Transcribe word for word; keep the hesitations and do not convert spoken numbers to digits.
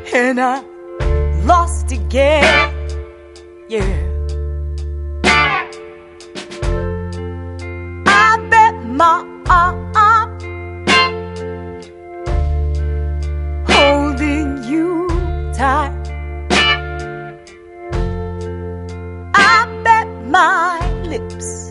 and I lost again. Yeah. I bet my arm holding you tight. I bet my lips